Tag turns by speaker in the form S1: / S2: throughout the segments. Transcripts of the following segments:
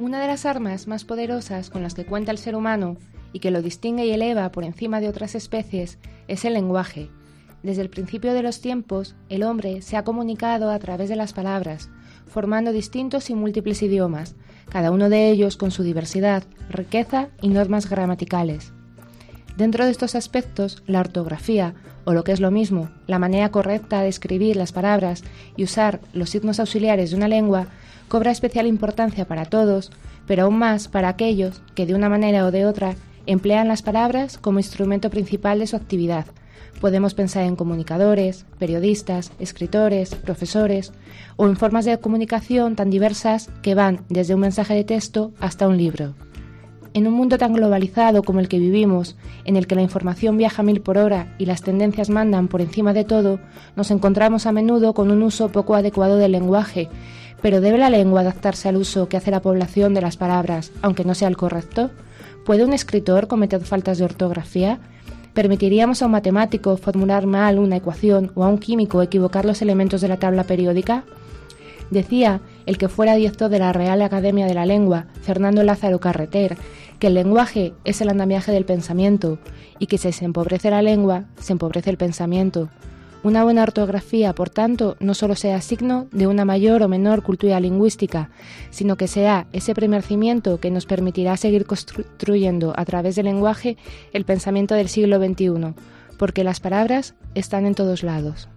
S1: Una de las armas más poderosas con las que cuenta el ser humano y que lo distingue y eleva por encima de otras especies es el lenguaje. Desde el principio de los tiempos, el hombre se ha comunicado a través de las palabras, formando distintos y múltiples idiomas, cada uno de ellos con su diversidad, riqueza y normas gramaticales. Dentro de estos aspectos, la ortografía, o lo que es lo mismo, la manera correcta de escribir las palabras y usar los signos auxiliares de una lengua, cobra especial importancia para todos, pero aún más para aquellos que de una manera o de otra emplean las palabras como instrumento principal de su actividad. Podemos pensar en comunicadores, periodistas, escritores, profesores o en formas de comunicación tan diversas que van desde un mensaje de texto hasta un libro. En un mundo tan globalizado como el que vivimos, en el que la información viaja a 1000 por hora y las tendencias mandan por encima de todo, nos encontramos a menudo con un uso poco adecuado del lenguaje. ¿Pero debe la lengua adaptarse al uso que hace la población de las palabras, aunque no sea el correcto? ¿Puede un escritor cometer faltas de ortografía? ¿Permitiríamos a un matemático formular mal una ecuación o a un químico equivocar los elementos de la tabla periódica? Decía el que fuera director de la Real Academia de la Lengua, Fernando Lázaro Carreter, que el lenguaje es el andamiaje del pensamiento y que si se empobrece la lengua, se empobrece el pensamiento. Una buena ortografía, por tanto, no solo sea signo de una mayor o menor cultura lingüística, sino que sea ese primer cimiento que nos permitirá seguir construyendo a través del lenguaje el pensamiento del siglo XXI, porque las palabras están en todos lados.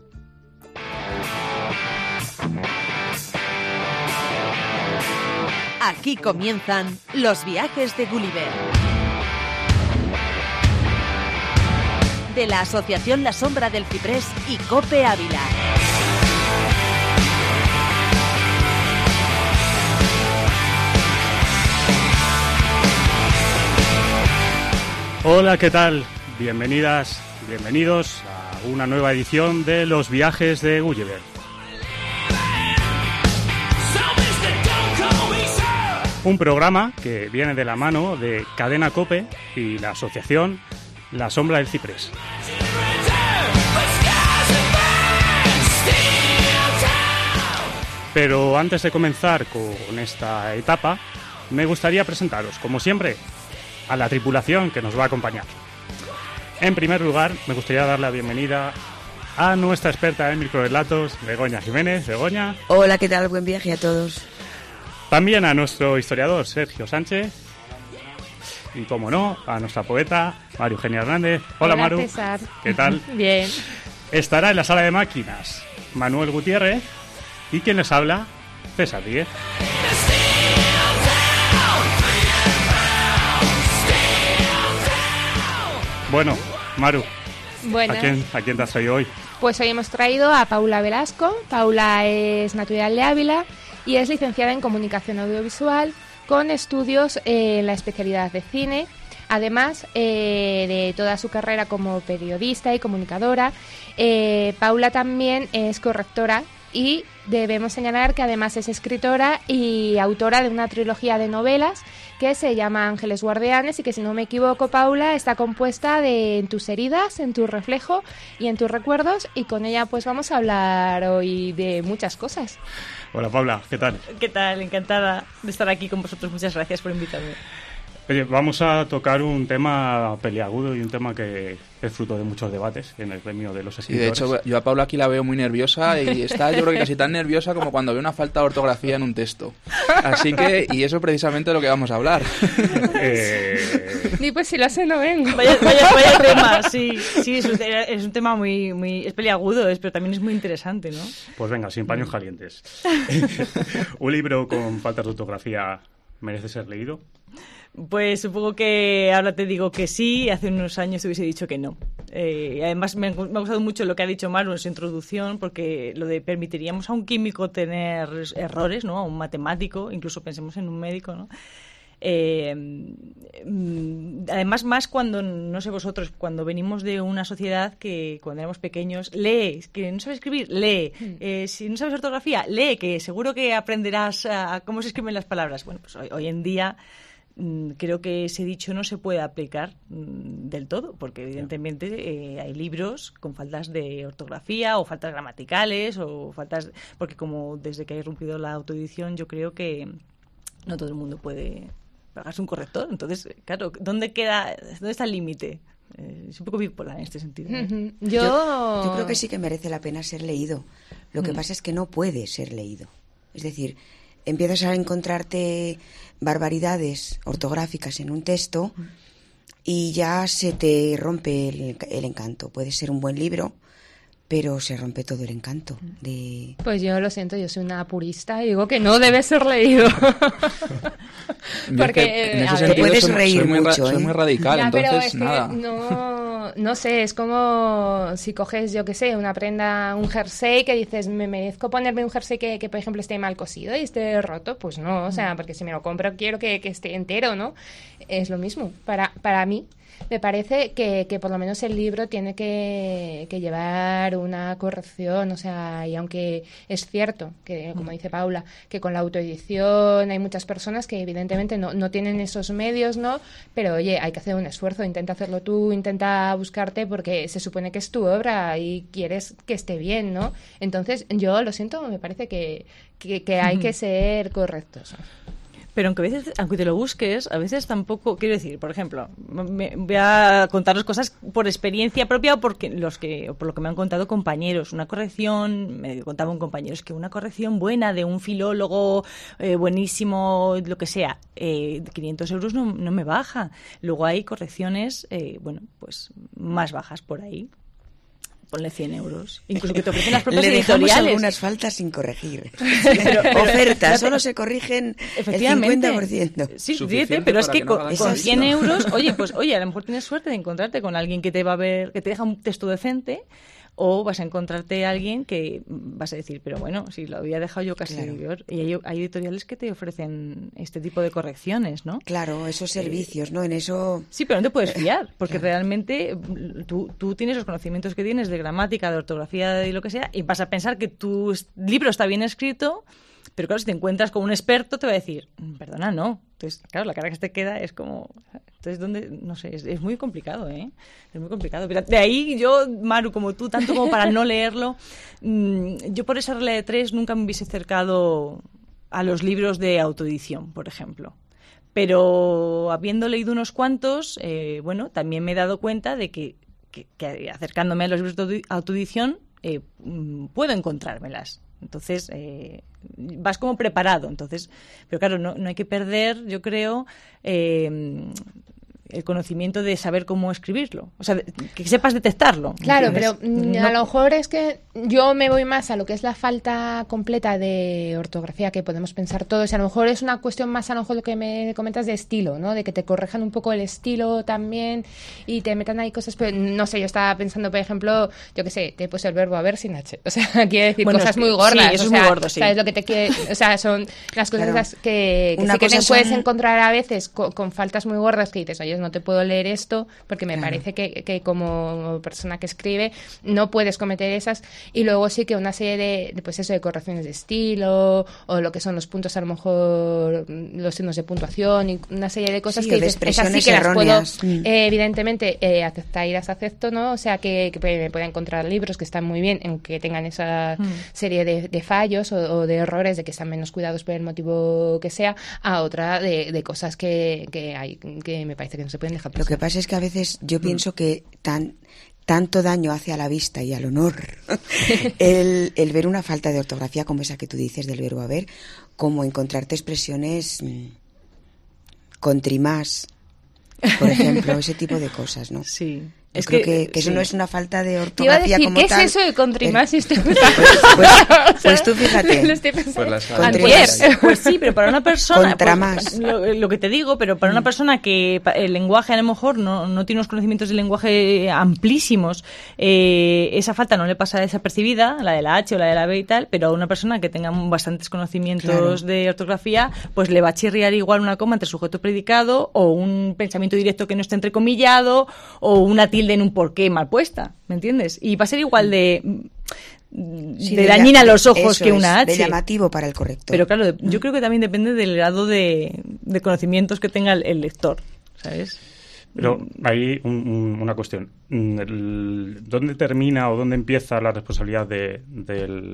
S2: Aquí comienzan los viajes de Gulliver. De la Asociación La Sombra del Ciprés y COPE Ávila.
S3: Hola, ¿qué tal? Bienvenidas, bienvenidos a una nueva edición de los viajes de Gulliver. Un programa que viene de la mano de Cadena COPE y la Asociación La Sombra del Ciprés. Pero antes de comenzar con esta etapa, me gustaría presentaros, como siempre, a la tripulación que nos va a acompañar. En primer lugar, me gustaría dar la bienvenida a nuestra experta en microrelatos, Begoña Jiménez. Begoña.
S4: Hola, ¿qué tal? Buen viaje a todos.
S3: También a nuestro historiador, Sergio Sánchez. Y, como no, a nuestra poeta, María Eugenia Hernández. Hola Maru.
S1: César.
S3: ¿Qué tal?
S1: Bien.
S3: Estará en la sala de máquinas Manuel Gutiérrez. Y quien les habla, César Díez. Bueno, Maru,
S1: Buenas.
S3: ¿a quién te has traído hoy?
S1: Pues hoy hemos traído a Paula Velasco. Paula es natural de Ávila y es licenciada en Comunicación Audiovisual con estudios en la especialidad de cine, además de toda su carrera como periodista y comunicadora. Paula también es correctora y debemos señalar que además es escritora y autora de una trilogía de novelas que se llama Ángeles Guardianes y que, si no me equivoco, Paula, está compuesta de En tus heridas, En tu reflejo y En tus recuerdos, y con ella pues vamos a hablar hoy de muchas cosas.
S3: Hola Paula, ¿qué tal?
S4: ¿Qué tal? Encantada de estar aquí con vosotros. Muchas gracias por invitarme.
S3: Oye, vamos a tocar un tema peliagudo y un tema que es fruto de muchos debates en el gremio de los escritores.
S5: Y de hecho, yo a Paula aquí la veo muy nerviosa y está, yo creo que casi tan nerviosa como cuando ve una falta de ortografía en un texto. Así que, y eso precisamente es lo que vamos a hablar.
S1: Ni pues si lo sé, no vengo.
S4: Vaya tema, sí, es un tema muy es peliagudo, pero también es muy interesante, ¿no?
S3: Pues venga, sin paños calientes. ¿Un libro con faltas de ortografía merece ser leído?
S4: Pues supongo que ahora te digo que sí, hace unos años te hubiese dicho que no. Además me ha gustado mucho lo que ha dicho Maru en su introducción, porque lo de permitiríamos a un químico tener errores, ¿no? A un matemático, incluso pensemos en un médico, ¿no? Además, más cuando, no sé vosotros, cuando venimos de una sociedad que cuando éramos pequeños, lee, que no sabes escribir, lee, si no sabes ortografía, lee, que seguro que aprenderás a cómo se escriben las palabras. Bueno, pues hoy en día creo que ese dicho no se puede aplicar del todo, porque evidentemente hay libros con faltas de ortografía o faltas gramaticales o faltas, porque como desde que ha irrumpido la autoedición, yo creo que no todo el mundo puede pagarse un corrector. Entonces, claro, ¿dónde está el límite? Es un poco bipolar en este sentido.
S6: Yo creo que sí que merece la pena ser leído. Lo que pasa es que no puede ser leído. Es decir, empiezas a encontrarte barbaridades ortográficas en un texto y ya se te rompe el encanto. Puede ser un buen libro, pero se rompe todo el encanto.
S1: Pues yo lo siento, yo soy una purista y digo que no debe ser leído.
S5: Porque en ese sentido
S6: puedes reír mucho,
S5: soy muy radical,
S1: ya,
S5: entonces
S1: pero es
S5: nada.
S1: Que no sé, es como si coges, yo qué sé, una prenda, un jersey que dices, me merezco ponerme un jersey que por ejemplo esté mal cosido y esté roto, pues no, o sea, porque si me lo compro quiero que esté entero, ¿no? Es lo mismo, para mí. Me parece que por lo menos el libro tiene que llevar una corrección, o sea, y aunque es cierto que, como dice Paula, que con la autoedición hay muchas personas que evidentemente no tienen esos medios, ¿no? Pero oye, hay que hacer un esfuerzo, intenta hacerlo tú, intenta buscarte, porque se supone que es tu obra y quieres que esté bien, ¿no? Entonces, yo lo siento, me parece que hay que ser correctos.
S4: Pero aunque te lo busques, a veces tampoco, quiero decir, por ejemplo, voy a contaros cosas por experiencia propia o por lo que me han contado compañeros. Una corrección, me contaba un compañero, es que una corrección buena de un filólogo buenísimo, lo que sea, 500 euros no me baja. Luego hay correcciones, pues más bajas por ahí. Ponle 100 euros. Incluso que te ofrecen las propias editoriales.
S6: Le dejamos algunas faltas sin corregir. Pero ofertas, solo se corrigen el 50%.
S4: Sí, fíjate, pero es que con 100 euros, oye, a lo mejor tienes suerte de encontrarte con alguien que te va a ver, que te deja un texto decente, o vas a encontrarte a alguien que vas a decir, pero bueno, si lo había dejado yo casi peor. Y hay editoriales que te ofrecen este tipo de correcciones, ¿no?
S6: Claro, esos servicios, ¿no? En eso...
S4: Sí, pero no te puedes fiar, porque realmente tú tienes los conocimientos que tienes de gramática, de ortografía y lo que sea, y vas a pensar que tu libro está bien escrito, pero claro, si te encuentras con un experto te va a decir, perdona, no. Entonces, claro, la cara que te queda es como... Entonces, no sé, es muy complicado, ¿eh? Es muy complicado. Pero de ahí yo, Maru, como tú, tanto como para no leerlo, yo por esa regla de 3 nunca me hubiese acercado a los libros de autoedición, por ejemplo. Pero habiendo leído unos cuantos, también me he dado cuenta de que acercándome a los libros de autoedición puedo encontrármelas. Entonces, vas como preparado. Entonces, pero claro, no hay que perder, yo creo, el conocimiento de saber cómo escribirlo. O sea, que sepas detectarlo.
S1: Claro,
S4: ¿entiendes?
S1: pero a lo mejor es que yo me voy más a lo que es la falta completa de ortografía que podemos pensar todos. Y a lo mejor es una cuestión más, a lo mejor lo que me comentas de estilo, ¿no? De que te corrijan un poco el estilo también y te metan ahí cosas. Pero no sé, yo estaba pensando, por ejemplo, yo qué sé, te he puesto el verbo haber sin H. O sea, quiere decir cosas muy gordas.
S4: Sí, eso es muy gordo, sí.
S1: ¿Sabes lo que te quiere? O sea, son las cosas que sí que te puedes encontrar a veces con faltas muy gordas que dices, oye, no te puedo leer esto porque me parece que como persona que escribe no puedes cometer esas. Y luego sí que una serie de correcciones de estilo o lo que son los puntos, a lo mejor los signos de puntuación y una serie de cosas que dices, esas sí que
S6: erróneas.
S1: las puedo evidentemente aceptar y las acepto, ¿no? O sea que me pueda encontrar libros que están muy bien aunque tengan esa serie de fallos o de errores de que están menos cuidados por el motivo que sea, a otra de cosas que hay que me parece que no se pueden dejar.
S6: Lo que pasa es que a veces yo pienso que tanto daño hace a la vista y al honor el ver una falta de ortografía como esa que tú dices del verbo haber, como encontrarte expresiones contrimás, por ejemplo, ese tipo de cosas, ¿no?
S4: Sí.
S6: Yo creo que eso no es una falta de ortografía.
S1: Te iba a decir,
S6: como
S1: ¿qué
S6: tal.
S1: es eso de contrimás?
S6: Pues tú fíjate.
S1: Lo estoy pensando.
S4: Pues sí, pero para una persona...
S6: Contramás.
S4: Lo que te digo, pero para una persona que el lenguaje a lo mejor no tiene unos conocimientos del lenguaje amplísimos, esa falta no le pasa desapercibida, la de la H o la de la B y tal, pero a una persona que tenga bastantes conocimientos de ortografía, pues le va a chirriar igual una coma entre sujeto y predicado, o un pensamiento directo que no esté entrecomillado, o una tilde en un porqué mal puesta, ¿me entiendes? Y va a ser igual de dañina a los ojos que una H.
S6: De llamativo para el corrector.
S4: Pero claro, yo creo que también depende del grado de conocimientos que tenga el lector, ¿sabes?
S3: Pero hay una cuestión. ¿Dónde termina o dónde empieza la responsabilidad del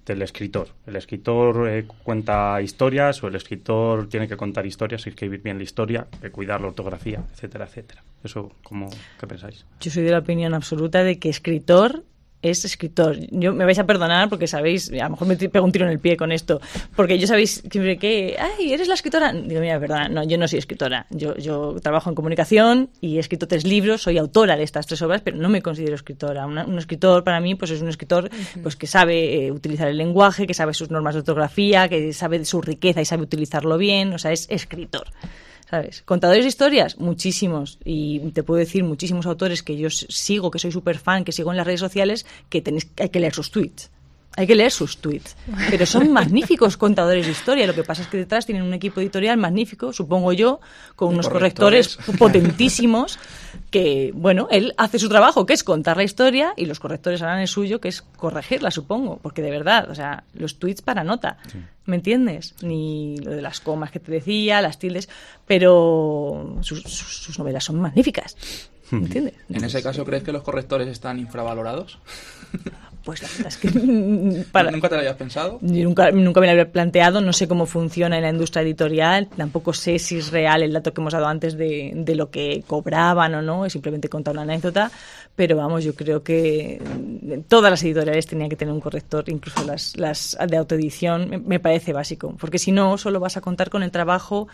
S3: del escritor. ¿El escritor cuenta historias o el escritor tiene que contar historias, escribir bien la historia, cuidar la ortografía, etcétera, etcétera? ¿Eso qué pensáis?
S4: Yo soy de la opinión absoluta de que escritor es escritor. Me vais a perdonar porque sabéis, a lo mejor me pego un tiro en el pie con esto, porque yo sabéis que ¡ay, eres la escritora! Digo, mira, perdona, no, yo no soy escritora. Yo trabajo en comunicación y he escrito 3 libros, soy autora de estas 3 obras, pero no me considero escritora. Un escritor para mí pues es un escritor pues que sabe utilizar el lenguaje, que sabe sus normas de ortografía, que sabe su riqueza y sabe utilizarlo bien, o sea, es escritor. ¿Sabes? Contadores de historias, muchísimos. Y te puedo decir muchísimos autores que yo sigo, que soy súper fan, que sigo en las redes sociales, que hay que leer sus tweets. Hay que leer sus tweets. Pero son magníficos contadores de historia. Lo que pasa es que detrás tienen un equipo editorial magnífico, supongo yo, con unos correctores potentísimos, que, bueno, él hace su trabajo, que es contar la historia, y los correctores harán el suyo, que es corregirla, supongo. Porque de verdad, o sea, los tweets para nota. Sí. ¿Me entiendes? Ni lo de las comas que te decía, las tildes, pero sus novelas son magníficas. ¿Me entiendes?
S5: ¿En ese caso crees que los correctores están infravalorados?
S4: Pues la verdad es que...
S5: ¿Nunca te lo habías pensado?
S4: Yo nunca me lo había planteado, no sé cómo funciona en la industria editorial, tampoco sé si es real el dato que hemos dado antes de lo que cobraban o no, he simplemente contado una anécdota, pero vamos, yo creo que todas las editoriales tenían que tener un corrector, incluso las de autoedición, me parece básico, porque si no, solo vas a contar con el trabajo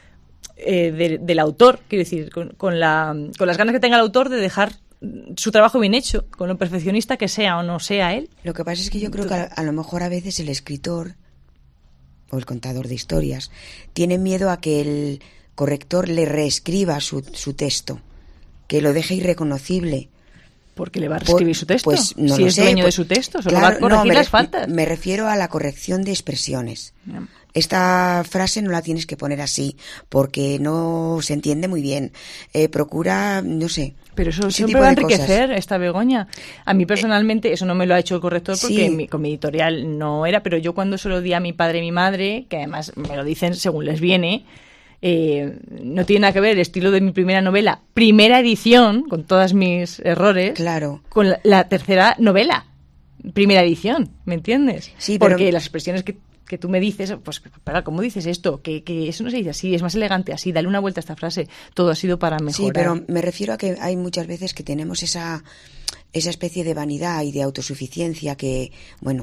S4: del autor, quiero decir, con las ganas que tenga el autor de dejar su trabajo bien hecho, con lo perfeccionista que sea o no sea él.
S6: Lo que pasa es que yo creo que a lo mejor a veces el escritor o el contador de historias tiene miedo a que el corrector le reescriba su texto, que lo deje irreconocible.
S4: ¿Porque le va a reescribir su texto?
S6: Pues no
S4: si
S6: lo
S4: es
S6: sé,
S4: dueño
S6: pues,
S4: de su texto, solo
S6: claro,
S4: va a corregir las faltas.
S6: Me refiero a la corrección de expresiones. Esta frase no la tienes que poner así, porque no se entiende muy bien. Procura, no sé.
S4: Pero eso siempre va a enriquecer esta Begoña. A mí personalmente eso no me lo ha hecho el corrector porque
S6: sí.
S4: Con mi editorial no era, pero yo cuando se lo di a mi padre y mi madre, que además me lo dicen según les viene, no tiene nada que ver el estilo de mi primera novela, primera edición, con todos mis errores,
S6: claro,
S4: con la tercera novela, primera edición, ¿me entiendes?
S6: Sí,
S4: porque
S6: pero...
S4: las expresiones que tú me dices, pues, para, ¿cómo dices esto? Que eso no se dice así, es más elegante así, dale una vuelta a esta frase, todo ha sido para mejorar.
S6: Sí, pero me refiero a que hay muchas veces que tenemos esa especie de vanidad y de autosuficiencia que, bueno,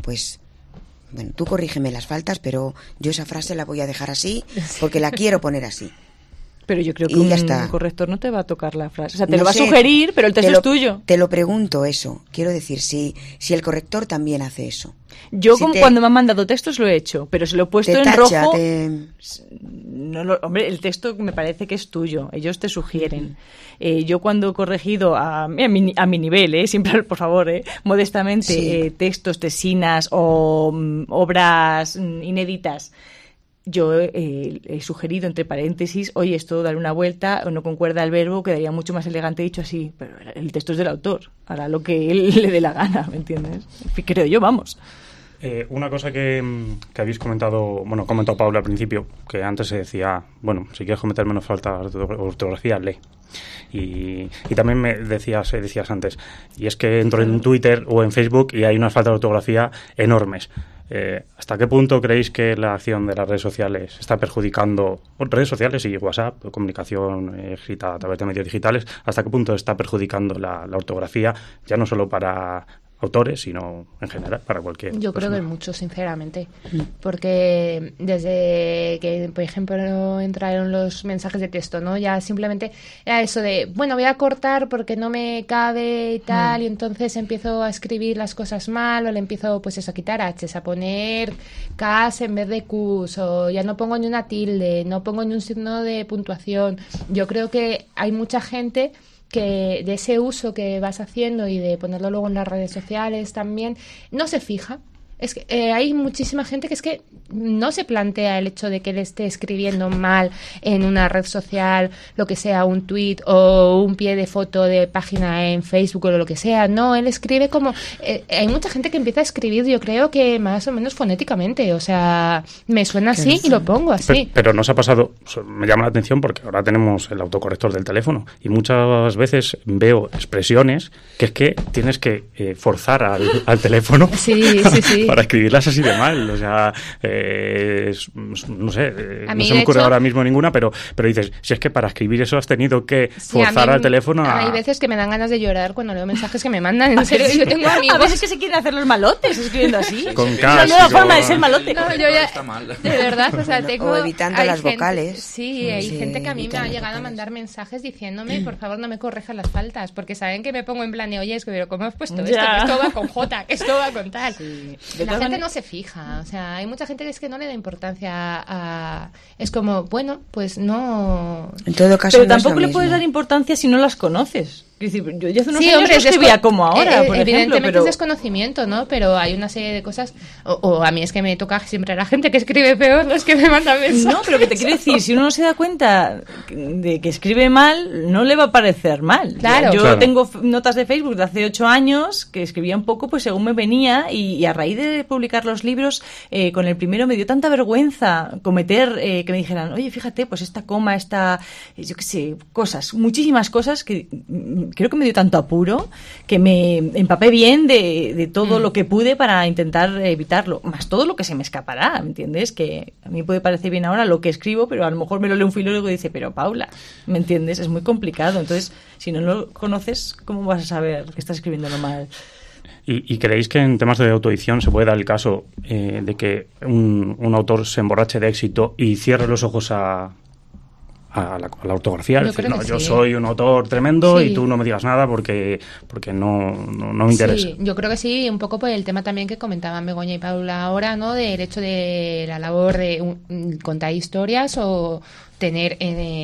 S6: tú corrígeme las faltas, pero yo esa frase la voy a dejar así porque la quiero poner así.
S4: Pero yo creo que un corrector no te va a tocar la frase. O sea, te lo va a sugerir, pero el texto es tuyo.
S6: Te lo pregunto eso. Quiero decir, si el corrector también hace eso.
S4: Yo cuando me han mandado textos lo he hecho, pero se lo he puesto en rojo. Hombre, el texto me parece que es tuyo. Ellos te sugieren. Yo cuando he corregido a mi nivel, siempre, por favor, modestamente, sí. Textos, tesinas o obras inéditas, yo he sugerido entre paréntesis, oye, esto darle una vuelta o no concuerda el verbo, quedaría mucho más elegante dicho así, pero el texto es del autor, hará lo que él le dé la gana, ¿me entiendes? Creo yo, vamos.
S3: Una cosa que habéis comentado, comentó Paula al principio, que antes se decía, si quieres cometer menos faltas de ortografía, lee. Y también me decías antes, y es que entro en Twitter o en Facebook y hay unas faltas de ortografía enormes. ¿Hasta qué punto creéis que la acción de las redes sociales está perjudicando, redes sociales y WhatsApp, comunicación escrita a través de medios digitales, hasta qué punto está perjudicando la ortografía, ya no solo para autores, sino en general para cualquier
S1: Yo
S3: persona?
S1: creo que mucho, sinceramente, porque desde que, por ejemplo, entraron los mensajes de texto, ¿no? Ya simplemente era eso de, voy a cortar porque no me cabe y tal, y entonces empiezo a escribir las cosas mal, o le empiezo, pues eso, a quitar H's, a poner K's en vez de Q's, o ya no pongo ni una tilde, no pongo ni un signo de puntuación. Yo creo que hay mucha gente que de ese uso que vas haciendo y de ponerlo luego en las redes sociales también, no se fija. Es que hay muchísima gente que es que no se plantea el hecho de que le esté escribiendo mal en una red social, lo que sea, un tweet o un pie de foto de página en Facebook o lo que sea. No, él escribe como... hay mucha gente que empieza a escribir, yo creo que más o menos fonéticamente. O sea, me suena así y lo pongo así.
S3: Pero nos ha pasado, me llama la atención porque ahora tenemos el autocorrector del teléfono y muchas veces veo expresiones que es que tienes que forzar al teléfono.
S1: Sí.
S3: para escribirlas así de mal. O sea, no sé, no se me ocurre ahora mismo ninguna, pero dices, si es que para escribir eso has tenido que forzar al teléfono a...
S1: Hay veces que me dan ganas de llorar cuando leo mensajes que me mandan, en serio. Yo tengo amigos...
S4: A veces que se quieren hacer los malotes escribiendo así.
S3: Con
S4: es una nueva forma de ser malote.
S1: No, yo ya... Está mal. De verdad, o sea, tengo...
S6: O evitando las vocales.
S1: Sí, hay gente que a mí me ha llegado a mandar mensajes diciéndome, por favor, no me corrijas las faltas, porque saben que me pongo en plan de, oye, es que, pero ¿cómo has puesto esto? Que esto va con J, que esto va con tal. Sí. La gente no se fija, o sea, hay mucha gente que es que no le da importancia a... Es como, bueno, pues no...
S6: En todo caso,
S4: pero tampoco le puedes dar importancia si no las conoces. Es decir, yo ya hace unos años no escribía como ahora, por
S1: evidentemente
S4: ejemplo, pero...
S1: es desconocimiento, ¿no? Pero hay una serie de cosas, o a mí es que me toca siempre la gente que escribe peor, los que me mandan mensajes.
S4: No, pero que te quiero decir, si uno no se da cuenta de que escribe mal, no le va a parecer mal.
S1: Claro.
S4: Yo tengo notas de Facebook de hace 8 años que escribía un poco pues según me venía, y a raíz de publicar los libros, con el primero me dio tanta vergüenza cometer, que me dijeran, oye, fíjate, pues esta coma, yo qué sé, cosas, muchísimas cosas que... Creo que me dio tanto apuro que me empapé bien de todo lo que pude para intentar evitarlo, más todo lo que se me escapará, ¿me entiendes? Que a mí puede parecer bien ahora lo que escribo, pero a lo mejor me lo lee un filólogo y dice, pero Paula, ¿me entiendes? Es muy complicado. Entonces, si no lo conoces, ¿cómo vas a saber que estás escribiéndolo mal?
S3: ¿Y creéis que en temas de autoedición se puede dar el caso de que un autor se emborrache de éxito y cierre los ojos a la ortografía? Es decir, yo soy un autor tremendo y tú no me digas nada porque no me interesa.
S1: Sí, yo creo que sí, un poco por el tema también que comentaban Begoña y Paula ahora, ¿no? Del hecho de la labor de contar historias o tener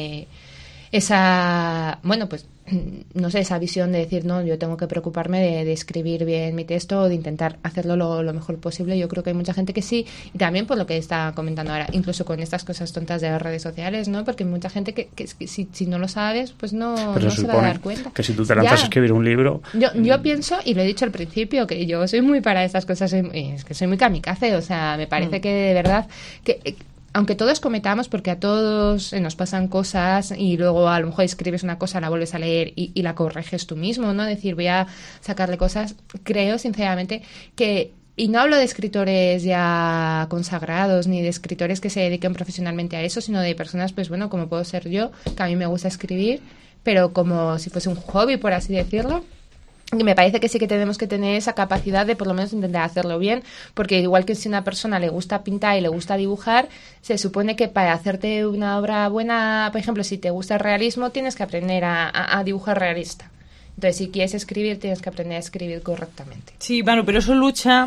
S1: esa, bueno, pues no sé, esa visión de decir, no, yo tengo que preocuparme de escribir bien mi texto o de intentar hacerlo lo mejor posible. Yo creo que hay mucha gente que sí, y también por lo que está comentando ahora, incluso con estas cosas tontas de las redes sociales, ¿no? Porque hay mucha gente que si no lo sabes, pues no se va a dar cuenta.
S3: Que si tú te lanzas a escribir un libro...
S1: Yo pienso, y lo he dicho al principio, que yo soy muy para estas cosas, es que soy muy kamikaze, o sea, me parece que de verdad... que aunque todos cometamos, porque a todos nos pasan cosas y luego a lo mejor escribes una cosa, la vuelves a leer y la corriges tú mismo, ¿no? Decir, voy a sacarle cosas. Creo, sinceramente, que... Y no hablo de escritores ya consagrados ni de escritores que se dediquen profesionalmente a eso, sino de personas, pues bueno, como puedo ser yo, que a mí me gusta escribir, pero como si fuese un hobby, por así decirlo. Y me parece que sí que tenemos que tener esa capacidad de por lo menos intentar hacerlo bien, porque igual que si a una persona le gusta pintar y le gusta dibujar, se supone que para hacerte una obra buena, por ejemplo, si te gusta el realismo, tienes que aprender a dibujar realista. Entonces, si quieres escribir, tienes que aprender a escribir correctamente.
S4: Sí, bueno, pero eso lucha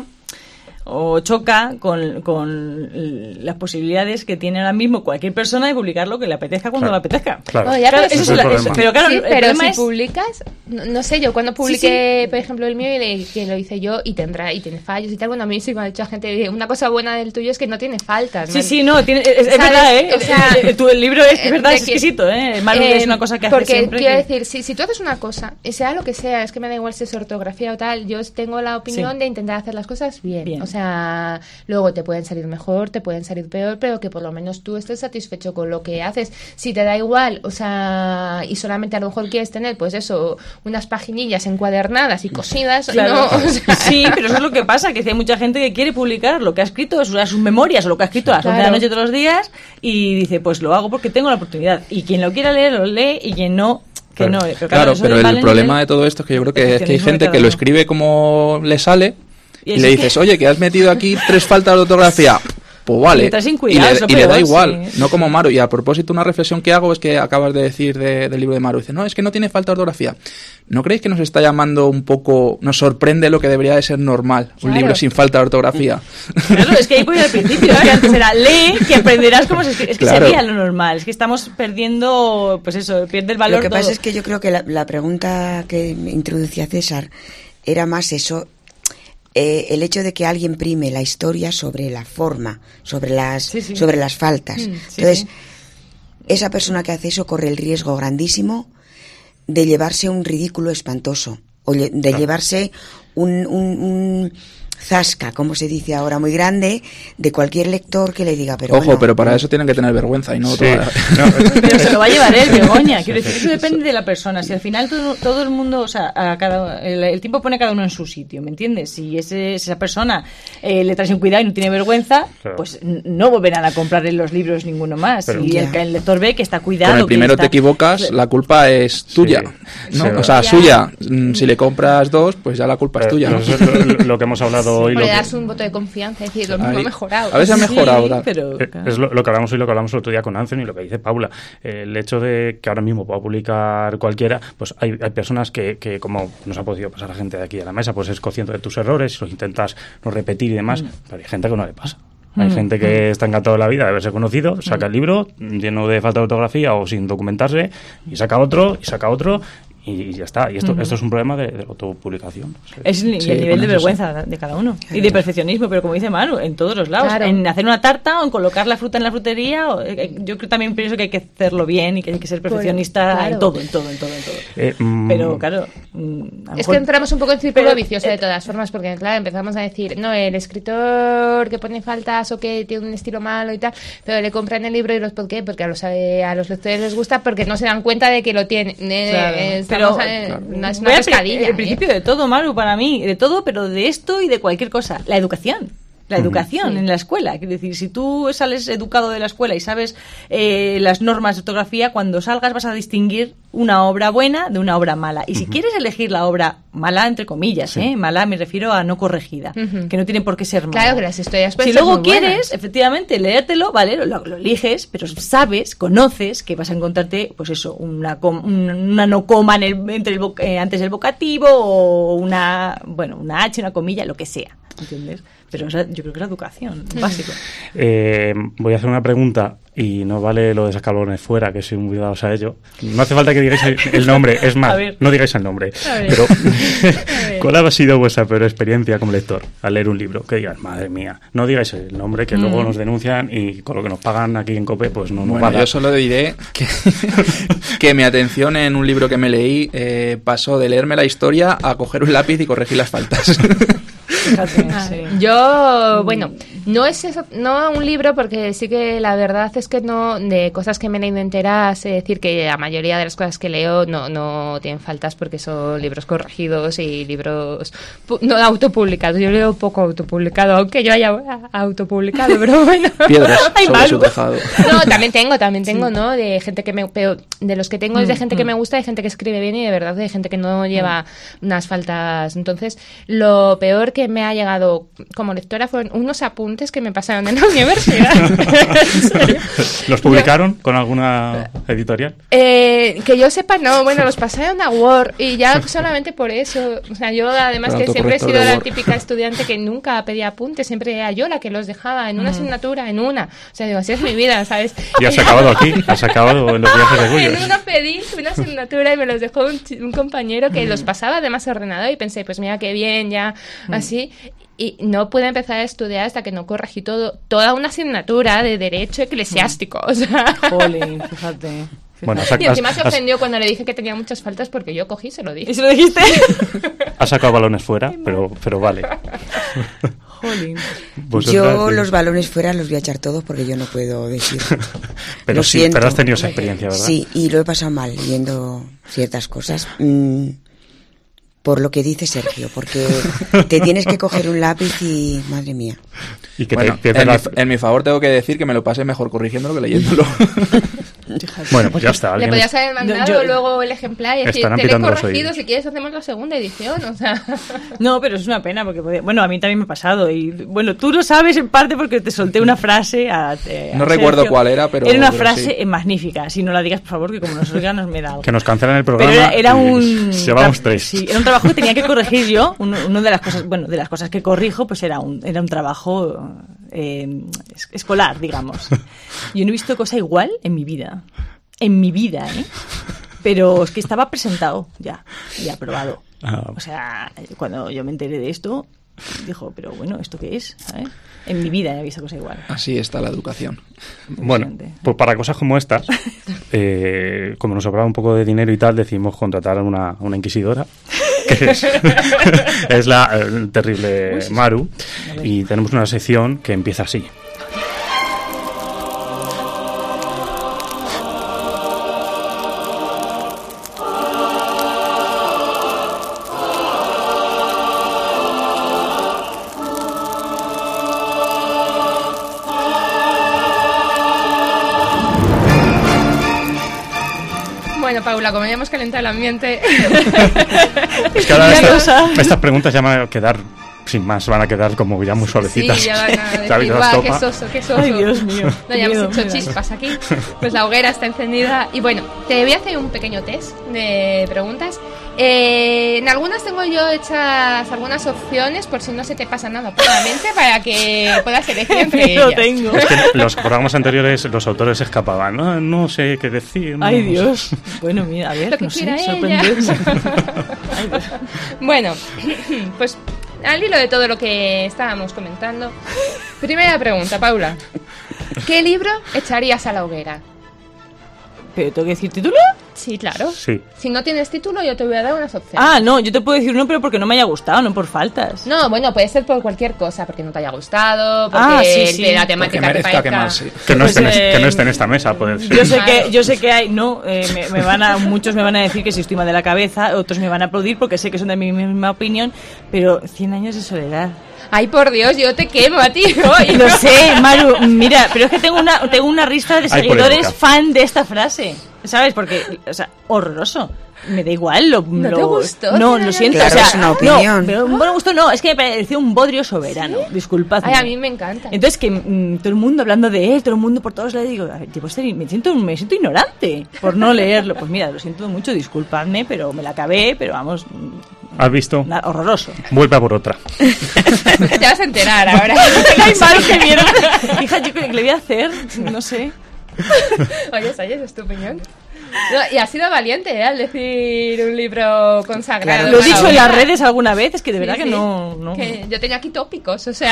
S4: o choca con las posibilidades que tiene ahora mismo cualquier persona de publicar lo que le apetezca cuando le apetezca.
S3: Claro.
S1: Oh, ya,
S3: claro,
S1: pero
S4: pero claro,
S1: sí,
S4: el
S1: pero
S4: problema
S1: si publicas, no sé, yo cuando publiqué, por ejemplo, el mío, que lo hice yo y tiene fallos y tal, bueno, a mí sí me ha dicho la gente, una cosa buena del tuyo es que no tiene faltas.
S4: Sí, no, es verdad, ¿eh? O sea, el libro es verdad, es exquisito, ¿eh? Maru es una cosa que hace siempre.
S1: Porque quiero decir, si tú haces una cosa, y sea lo que sea, es que me da igual si es ortografía o tal, yo tengo la opinión de intentar hacer las cosas bien. O sea, luego te pueden salir mejor, te pueden salir peor, pero que por lo menos tú estés satisfecho con lo que haces. Si te da igual, o sea, y solamente a lo mejor quieres tener, pues eso, unas paginillas encuadernadas y cosidas,
S4: claro.
S1: ¿no? O sea,
S4: sí, pero eso es lo que pasa, que hay mucha gente que quiere publicar lo que ha escrito, sus memorias o lo que ha escrito a las 11 de la noche todos los días, y dice, pues lo hago porque tengo la oportunidad. Y quien lo quiera leer, lo lee, y quien no... Que no,
S5: pero el problema de todo esto es que yo creo que hay gente que lo escribe como le sale y le dices, oye, que has metido aquí 3 faltas de ortografía. Pues vale, y le da igual, no como Maru. Y a propósito, una reflexión que hago es que acabas de decir del libro de Maru, dice, no, es que no tiene falta de ortografía. ¿No creéis que nos está llamando un poco, nos sorprende lo que debería de ser normal, un libro sin falta de ortografía?
S4: Claro, es que ahí voy al principio, que antes era lee, que aprenderás cómo se escribe. Es que sería lo normal, es que estamos perdiendo, pues eso, pierde el valor.
S6: Lo que pasa es que yo creo que la pregunta que introducía César era más eso, el hecho de que alguien prime la historia sobre la forma, sobre las faltas. Entonces, esa persona que hace eso corre el riesgo grandísimo de llevarse un ridículo espantoso o de llevarse un zasca, como se dice ahora, muy grande de cualquier lector que le diga, pero
S5: ojo,
S6: bueno,
S5: pero para eso tienen que tener vergüenza y no
S3: sí.
S4: Pero se lo va a llevar él, Begoña. Quiero decir, eso depende de la persona. Si al final todo el mundo, o sea, el tiempo pone a cada uno en su sitio, ¿me entiendes? Si esa persona le trae sin cuidado y no tiene vergüenza, claro, pues no volverán a comprarle los libros ninguno más. Pero, y el lector ve que está cuidado.
S5: Con el primero te equivocas, la culpa es tuya, sí, ¿no? Sí, o sea, suya. Si le compras 2, pues ya la culpa es tuya, ¿no?
S3: Lo que hemos hablado hoy.
S1: Le das un voto de confianza, es decir, lo mismo ha mejorado.
S5: A veces ha mejorado,
S4: sí, pero claro.
S3: Es lo que hablamos hoy, lo que hablamos el otro día con Anthony y lo que dice Paula. El hecho de que ahora mismo pueda publicar cualquiera, pues hay personas que como nos ha podido pasar a gente de aquí a la mesa, pues es consciente de tus errores, los intentas no repetir y demás, pero hay gente que no le pasa. Hay gente que está encantada de la vida de haberse conocido, saca el libro lleno de falta de ortografía o sin documentarse y saca otro y ya está. Y esto es un problema de autopublicación.
S4: Es el nivel de vergüenza de cada uno. Y de perfeccionismo, pero como dice Manu, en todos los lados. Claro. En hacer una tarta o en colocar la fruta en la frutería. Yo también pienso que hay que hacerlo bien y que hay que ser perfeccionista en todo. Pero claro...
S1: es que entramos un poco en círculo vicioso de todas formas, porque claro, empezamos a decir, no, el escritor que pone faltas o que tiene un estilo malo y tal, pero le compran el libro y ¿por qué? Porque a los lectores les gusta, porque no se dan cuenta de que lo tienen.
S4: Claro.
S1: Pero no es una pescadilla.
S4: El principio de todo, Maru, para mí, de todo, pero de esto y de cualquier cosa, la educación. La educación en la escuela. Quiero decir, si tú sales educado de la escuela y sabes las normas de ortografía, cuando salgas vas a distinguir una obra buena de una obra mala. Y si quieres elegir la obra mala, entre comillas, mala me refiero a no corregida, que no tiene por qué ser mala.
S1: Claro, que las historias pueden
S4: ser muy
S1: buenas.
S4: Si luego quieres, efectivamente, leértelo, vale, lo eliges, pero conoces que vas a encontrarte, pues eso, una no coma antes del vocativo o una H, una comilla, lo que sea. ¿Entiendes? Pero yo creo que la educación es básico.
S3: Voy a hacer una pregunta y no vale lo de sacar balones fuera, que soy muy dados a ello. No hace falta que digáis el nombre, es más, no digáis el nombre. Pero ¿cuál ha sido vuestra peor experiencia como lector al leer un libro? Que digas, madre mía, no digáis el nombre, que luego nos denuncian y con lo que nos pagan aquí en COPE, pues no nos va a dar.
S5: Yo solo diré que mi atención en un libro que me leí pasó de leerme la historia a coger un lápiz y corregir las faltas.
S1: Yo, bueno, no es eso, no un libro, porque sí que la verdad es que no, de cosas que me he leído enteras, es decir, que la mayoría de las cosas que leo no tienen faltas porque son libros corregidos y libros no autopublicados. Yo leo poco autopublicado, aunque yo haya autopublicado, pero bueno.
S5: Piedras sobre su tejado.
S1: No, también tengo, ¿no? De gente que de los que tengo es de gente que me gusta, de gente que escribe bien y de verdad de gente que no lleva unas faltas. Entonces, lo peor que me ha llegado como lectora fueron unos apuntes que me pasaron en la universidad. ¿En serio?
S3: ¿Los publicaron con alguna editorial?
S1: Que yo sepa, no. Bueno, los pasaron a Word y ya solamente por eso. O sea, yo además que siempre he sido la típica estudiante que nunca pedía apuntes, siempre era yo la que los dejaba en una asignatura, en una. O sea, digo, así es mi vida, ¿sabes?
S3: Y has acabado aquí, has acabado en los viajes de Gullos.
S1: En una pedí una asignatura y me los dejó un compañero que los pasaba además ordenado y pensé, pues mira qué bien, ya así. Y no pude empezar a estudiar hasta que no corregí toda una asignatura de derecho eclesiástico. O sea.
S4: Jolín, fíjate.
S3: Bueno,
S1: y encima se ofendió cuando le dije que tenía muchas faltas porque yo cogí y se lo dije.
S4: ¿Y se lo dijiste?
S3: Has sacado balones fuera, pero vale.
S4: Jolín.
S6: Yo los balones fuera los voy a echar todos porque yo no puedo decir.
S3: Pero sí, pero has tenido esa experiencia, ¿verdad?
S6: Sí, y lo he pasado mal leyendo ciertas cosas. Por lo que dice Sergio, porque te tienes que coger un lápiz y madre mía.
S3: Y que
S5: bueno, en mi favor tengo que decir que me lo pasé mejor corrigiéndolo que leyéndolo.
S3: Bueno, pues ya está.
S1: Le podías haber mandado luego el ejemplar y decir, te lo he corregido, si quieres hacemos la segunda edición, o sea.
S4: No, pero es una pena porque, bueno, a mí también me ha pasado y, bueno, tú lo sabes en parte porque te solté una frase
S5: no recuerdo
S4: Sergio.
S5: Cuál era, pero...
S4: Era una frase magnífica, si no la digas, por favor, que como nos oigan nos me da algo.
S3: Que nos cancelan el programa.
S4: Pero era un...
S3: Llevamos 3.
S4: Sí, era un trabajo que tenía que corregir yo. Una de las cosas, bueno, de las cosas que corrijo, pues era un trabajo escolar, digamos. Yo no he visto cosa igual en mi vida. En mi vida, ¿eh? Pero es que estaba presentado ya y aprobado. O sea, cuando yo me enteré de esto, dijo, pero bueno, ¿esto qué es? ¿Sabes? En mi vida no he visto cosa igual.
S5: Así está la educación.
S3: Bueno, pues para cosas como estas, como nos sobraba un poco de dinero y tal, decidimos contratar a una inquisidora. que es la terrible Maru, y tenemos una sección que empieza así.
S1: Bueno, Paula, como ya hemos calentado el ambiente...
S3: Es que ahora estas preguntas ya van a quedar, sin más, van a quedar como ya muy suavecitas.
S1: Sí, ya van a decir, guau, qué soso, qué soso.
S4: Ay, Dios mío.
S1: No, ya hemos hecho chispas aquí. Pues la hoguera está encendida. Y bueno, te voy a hacer un pequeño test de preguntas. En algunas tengo yo hechas algunas opciones, por si no se te pasa nada por la mente, para que puedas elegir entre ellas.
S3: Es que los programas anteriores los autores se escapaban, no sé qué decir.
S4: Ay, Dios. Bueno, mira, a ver,
S1: lo que
S4: no
S1: quiera
S4: sé,
S1: ella. Bueno, pues al hilo de todo lo que estábamos comentando, primera pregunta, Paula. ¿Qué libro echarías a la hoguera?
S4: ¿Pero tengo que decir título?
S1: Sí, claro.
S3: Sí.
S1: Si no tienes título, yo te voy a dar unas opciones.
S4: Ah, no, yo te puedo decir uno, pero porque no me haya gustado, no por faltas.
S1: No, bueno, puede ser por cualquier cosa, porque no te haya gustado, porque
S4: sí.
S1: de la temática
S5: porque merezca
S1: que parezca.
S5: sí.
S3: Que no esté en esta mesa, puede ser.
S4: Yo sé que hay, muchos me van a decir que si estoy mal de la cabeza, otros me van a aplaudir porque sé que son de mi misma opinión, pero 100 años de soledad.
S1: Ay, por Dios, yo te quemo a ti hoy.
S4: Lo sé, Maru, mira, pero es que tengo una lista de seguidores fan de esta frase, ¿sabes? Porque, o sea, horroroso. Me da igual.
S1: ¿No te gustó?
S4: No, lo siento.
S6: Claro,
S4: o sea,
S6: es una opinión.
S4: No, pero no me gustó, no. Es que me pareció un bodrio soberano. ¿Sí? Disculpadme.
S1: Ay, a mí me encanta.
S4: Entonces, que todo el mundo hablando de él, todo el mundo por todos lados, digo, me siento ignorante por no leerlo. Pues mira, lo siento mucho, disculpadme, pero me la acabé, pero vamos...
S3: ¿Has visto?
S4: Horroroso.
S3: Vuelve a por otra.
S1: Te vas a enterar ahora.
S4: Ay, Maru, qué mierda. Hija, yo le voy a hacer, no sé.
S1: Oye, ¿es tu opinión? No, y has sido valiente, al decir un libro consagrado.
S4: Claro, lo he dicho en las redes alguna vez, es que de verdad que no.
S1: Que yo tenía aquí tópicos, o sea...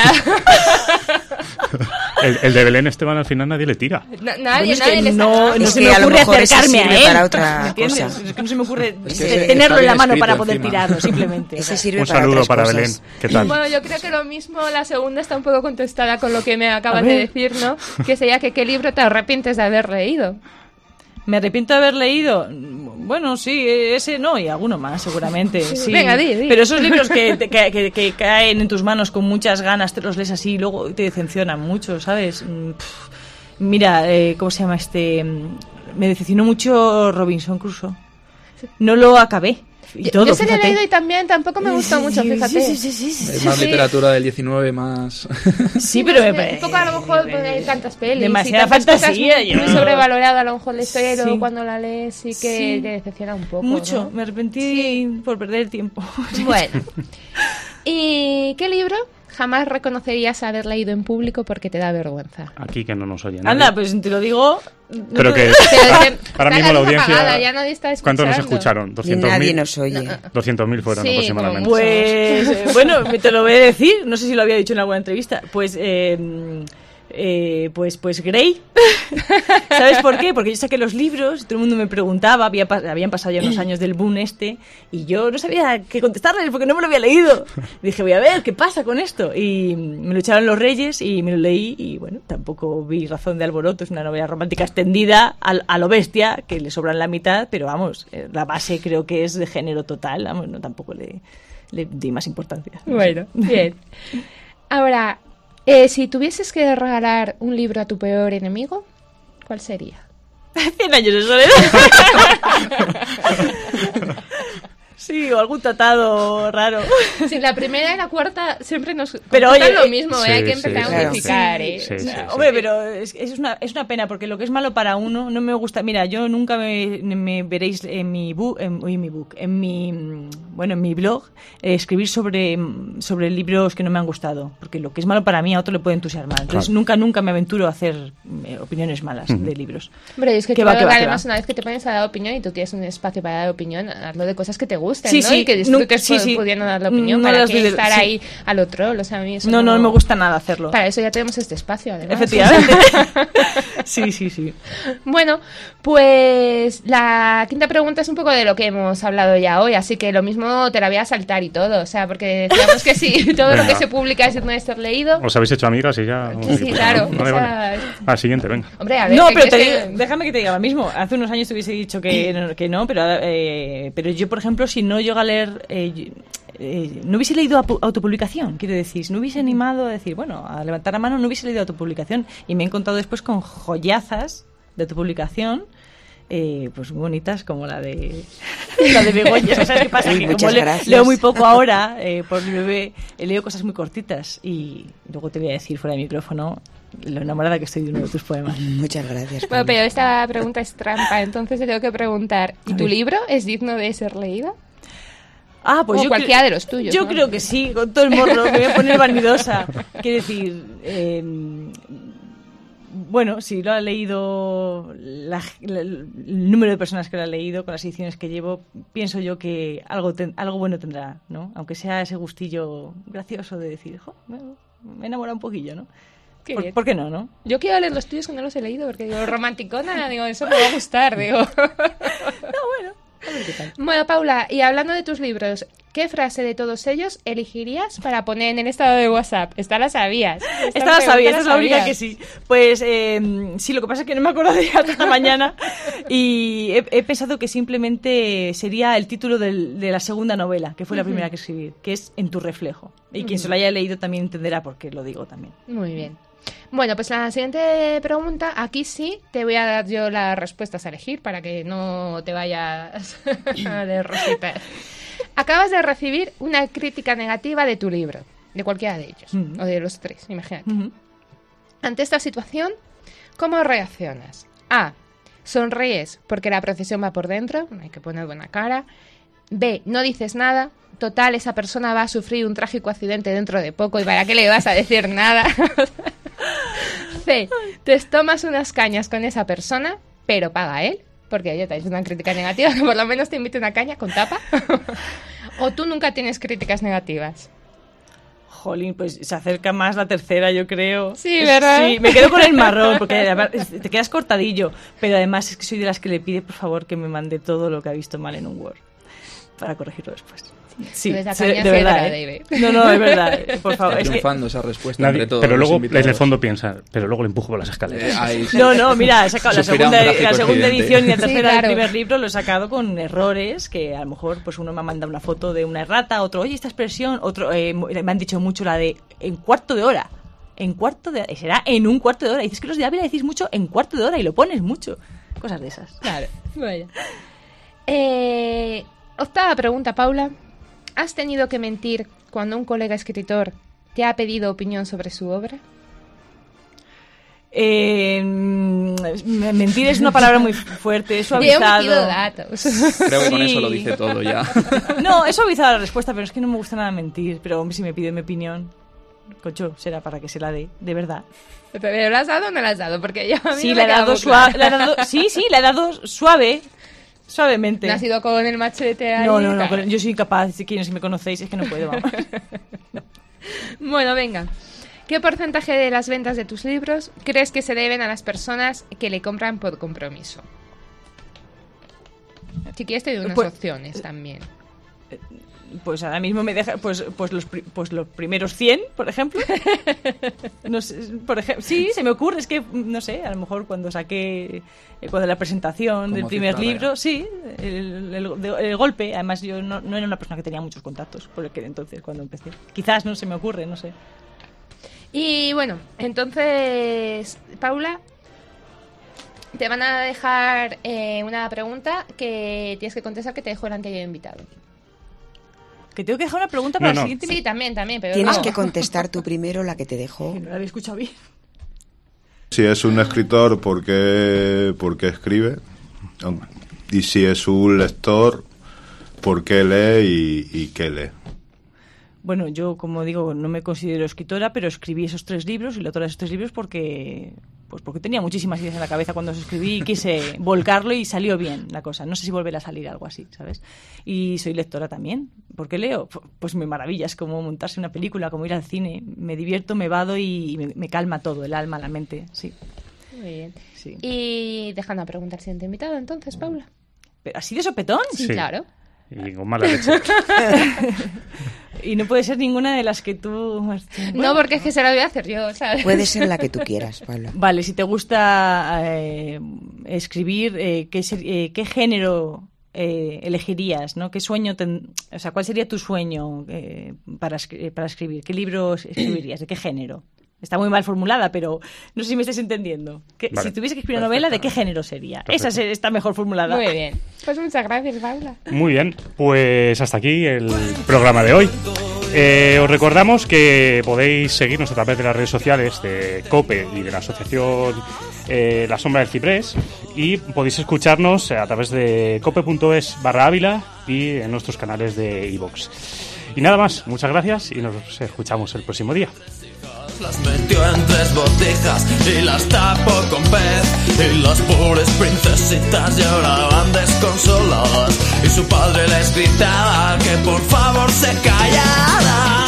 S3: El de Belén Esteban al final nadie le tira.
S1: Nadie le
S4: no se me ocurre acercarme a él.
S6: Para otra cosa.
S4: Es que no se me ocurre
S5: que
S4: tenerlo en la mano para poder
S5: encima.
S4: tirarlo, simplemente.
S6: Ese sirve
S3: Un saludo para
S6: otras
S3: Belén.
S6: cosas.
S3: ¿Qué tal?
S1: Bueno, yo creo que lo mismo, la segunda está un poco contestada con lo que me acabas de decir, ¿no? Que sería que qué libro te arrepientes de haber leído.
S4: ¿Me arrepiento de haber leído? Bueno, sí, ese no, y alguno más, seguramente. Sí.
S1: Venga, di.
S4: Pero esos libros que caen en tus manos con muchas ganas, te los lees así y luego te decepcionan mucho, ¿sabes? Mira, ¿cómo se llama este? Me decepcionó mucho Robinson Crusoe. No lo acabé. Y todo,
S1: yo se lo he
S4: fíjate.
S1: leído y también tampoco me gustó mucho, fíjate.
S4: Sí.
S5: Es más literatura del 19, más...
S4: Sí, pero me parece...
S1: Un poco a lo mejor porque hay tantas pelis.
S4: Demasiada
S1: y tantas
S4: fantasía.
S1: Cosas muy sobrevalorada a lo mejor la historia y luego
S4: Sí.
S1: cuando la lees sí que te decepciona un poco.
S4: Mucho.
S1: ¿no?
S4: Me arrepentí por perder el tiempo.
S1: Bueno. ¿Y qué libro jamás reconocerías haber leído en público porque te da vergüenza?
S3: Aquí que no nos oye nadie.
S4: Anda, pues te lo digo...
S3: Pero que ahora mismo la audiencia...
S1: Apagada, ya nadie está escuchando.
S3: ¿Cuántos nos escucharon?
S6: Nadie
S3: 200.000.
S6: nos oye.
S3: 200.000 fueron
S1: Sí,
S3: aproximadamente.
S4: Pues, bueno, te lo voy a decir, no sé si lo había dicho en alguna entrevista, pues Grey. ¿Sabes por qué? Porque yo saqué los libros, todo el mundo me preguntaba, habían pasado ya unos años del boom y yo no sabía qué contestarles porque no me lo había leído. Dije, voy a ver qué pasa con esto. Y me lo echaron los Reyes y me lo leí y bueno, tampoco vi razón de alboroto. Es una novela romántica extendida a lo bestia, que le sobran la mitad, pero vamos, la base creo que es de género total, vamos, no tampoco le di más importancia.
S1: Bueno, bien. Ahora, si tuvieses que regalar un libro a tu peor enemigo, ¿cuál sería?
S4: 100 años de soledad. Sí, o algún tratado raro.
S1: Sí, la primera y la cuarta siempre nos
S4: pero
S1: oye, lo
S4: oye,
S1: mismo,
S3: sí,
S1: hay que
S3: sí,
S1: empezar
S3: sí,
S1: a unificar.
S3: sí.
S4: Hombre, pero es una pena, porque lo que es malo para uno no me gusta. Mira, yo nunca me veréis en mi blog, escribir sobre libros que no me han gustado, porque lo que es malo para mí a otro le puede entusiasmar. Entonces nunca me aventuro a hacer opiniones malas de libros.
S1: Hombre, es que
S4: va,
S1: además una vez que te pones a dar opinión y tú tienes un espacio para dar opinión, hazlo de cosas que te gusten,
S4: sí,
S1: ¿no?
S4: Sí,
S1: y que disfrutes pudiendo dar la opinión,
S4: no
S1: para que
S4: de,
S1: estar
S4: sí.
S1: ahí al otro, o sea, a mí eso
S4: no me gusta nada hacerlo.
S1: Para eso ya tenemos este espacio, además.
S4: Efectivamente. Sí.
S1: Bueno, pues la quinta pregunta es un poco de lo que hemos hablado ya hoy, así que lo mismo te la voy a saltar y todo, o sea, porque decíamos que sí, todo lo que se publica es digno de ser leído.
S3: Os habéis hecho amigas y ya...
S1: Sí, claro.
S3: Vale. Al siguiente, venga.
S1: Hombre, a ver...
S4: No, pero déjame que te diga lo mismo. Hace unos años te hubiese dicho que no, pero yo, por ejemplo, si no llego a leer... no hubiese leído autopublicación, quiero decir, no hubiese animado a decir, bueno, a levantar la mano, no hubiese leído autopublicación, y me he encontrado después con joyazas de autopublicación, pues muy bonitas, como la de Begoña. ¿Sabes qué pasa? Que como leo muy poco ahora, por mi bebé, leo cosas muy cortitas, y luego te voy a decir fuera de micrófono lo enamorada que estoy de uno de tus poemas.
S6: Muchas gracias.
S1: Bueno, pero esta pregunta es trampa, entonces te tengo que preguntar, ¿y tu libro es digno de ser leído?
S4: Pues
S1: o cualquiera de los tuyos.
S4: Yo
S1: ¿no?
S4: creo que sí, con todo el morro, me voy a poner vanidosa. Quiero decir, bueno, si lo ha leído el número de personas que lo ha leído, con las ediciones que llevo, pienso yo que algo bueno tendrá, ¿no? Aunque sea ese gustillo gracioso de decir, me enamora un poquillo, ¿no? ¿Por qué no?
S1: Yo quiero leer los tuyos que no los he leído, porque digo, romanticona, digo, eso me va a gustar, digo.
S4: No, bueno. A ver qué tal.
S1: Bueno, Paula, y hablando de tus libros, ¿qué frase de todos ellos elegirías para poner en el estado de WhatsApp? Esta la sabías.
S4: Esta la sabía, esta es la única que sí. Pues sí, lo que pasa es que no me acordaría hasta esta mañana y he pensado que simplemente sería el título de la segunda novela, que fue la primera que escribí, que es En tu reflejo. Y quien se lo haya leído también entenderá por qué lo digo también.
S1: Muy bien. Bueno, pues la siguiente pregunta, aquí sí te voy a dar yo las respuestas a elegir para que no te vayas de rositas. Acabas de recibir una crítica negativa de tu libro, de cualquiera de ellos, o de los tres, imagínate. Ante esta situación, ¿cómo reaccionas? A. Sonríes porque la procesión va por dentro, hay que poner buena cara. B. No dices nada. Total, esa persona va a sufrir un trágico accidente dentro de poco y ¿para qué le vas a decir nada? C. Te tomas unas cañas con esa persona, pero paga él, porque oye, te ha hecho una crítica negativa, que por lo menos te invite una caña con tapa. O tú nunca tienes críticas negativas.
S4: Jolín, pues se acerca más la tercera, yo creo.
S1: Sí, ¿verdad?
S4: Sí, me quedo con el marrón, porque te quedas cortadillo. Pero además es que soy de las que le pide, por favor, que me mande todo lo que ha visto mal en un Word, para corregirlo después. Sí, de verdad, No, es verdad, por favor.
S5: Está triunfando esa respuesta entre todos.
S3: Pero luego, en el fondo piensa, pero luego le empujo por las escaleras.
S4: No, mira, he sacado la segunda edición y la tercera del primer libro lo he sacado con errores, que a lo mejor pues uno me ha mandado una foto de una errata, otro, oye, esta expresión, otro, me han dicho mucho la de en cuarto de hora. Será en un cuarto de hora. Y dices que los de Ávila decís mucho en cuarto de hora y lo pones mucho. Cosas de esas.
S1: Claro, vaya. Octava pregunta, Paula. ¿Has tenido que mentir cuando un colega escritor te ha pedido opinión sobre su obra?
S4: Mentir es una palabra muy fuerte, he suavizado.
S1: Yo he metido datos.
S5: Creo que con eso lo dice todo ya.
S4: No, he suavizado la respuesta, pero es que no me gusta nada mentir. Pero hombre, si me pide mi opinión, cocho, será para que se la dé, de verdad.
S1: ¿Pero la has dado o no la has dado? Porque yo a mí
S4: sí,
S1: no
S4: la he dado suave. La he dado suave. Suavemente.
S1: ¿No has ido con el machete ahí?
S4: No, yo soy incapaz, si me conocéis, es que no puedo, vamos.
S1: Bueno, venga. ¿Qué porcentaje de las ventas de tus libros crees que se deben a las personas que le compran por compromiso? Si quieres te doy unas opciones también.
S4: Pues ahora mismo me deja pues los primeros 100, por ejemplo. No sé, sí, se me ocurre, es que no sé, a lo mejor cuando la presentación del primer libro, sí, el golpe, además yo no era una persona que tenía muchos contactos por aquel entonces cuando empecé. Quizás no se me ocurre, no sé.
S1: Y bueno, entonces, Paula, te van a dejar una pregunta que tienes que contestar, que te dejo el anterior invitado.
S4: ¿Que tengo que dejar una pregunta para el siguiente?
S1: Sí, también, pero
S6: tienes que contestar tú primero la que te dejó.
S4: Que no la había escuchado bien.
S7: Si es un escritor, ¿por qué escribe? Y si es un lector, ¿por qué lee y qué lee?
S4: Bueno, yo, como digo, no me considero escritora, pero escribí esos 3 libros y la autora de esos 3 libros porque tenía muchísimas ideas en la cabeza cuando los escribí y quise volcarlo y salió bien la cosa. No sé si volverá a salir algo así, ¿sabes? Y soy lectora también. ¿Por qué leo? Pues me maravilla, es como montarse una película, como ir al cine. Me divierto, me vado y me calma todo, el alma, la mente, sí.
S1: Muy bien. Sí. Y dejando a preguntar al siguiente invitado, entonces, Paula.
S4: ¿Pero así de sopetón?
S1: Sí, claro.
S3: Y con mala leche.
S4: Y no puede ser ninguna de las que tú... Bueno,
S1: no, porque es que se la voy a hacer yo, ¿sabes?
S6: Puede ser la que tú quieras, Paula.
S4: Vale, si te gusta escribir, ¿qué género elegirías, ¿no? ¿Qué sueño o sea, ¿cuál sería tu sueño para escribir? ¿Qué libro escribirías? ¿De qué género? Está muy mal formulada, pero no sé si me estás entendiendo. Vale. Si tuviese que escribir una novela, ¿de qué género sería? Perfecto. Esa está mejor formulada.
S1: Muy bien. Pues muchas gracias, Paula.
S3: Muy bien. Pues hasta aquí el programa de hoy. Os recordamos que podéis seguirnos a través de las redes sociales de COPE y de la asociación La Sombra del Ciprés, y podéis escucharnos a través de cope.es/Ávila y en nuestros canales de iVoox. Y nada más, muchas gracias y nos escuchamos el próximo día.
S8: Las metió en 3 botijas y las tapó con pez, y las pobres princesitas lloraban desconsoladas y su padre les gritaba que por favor se callaran.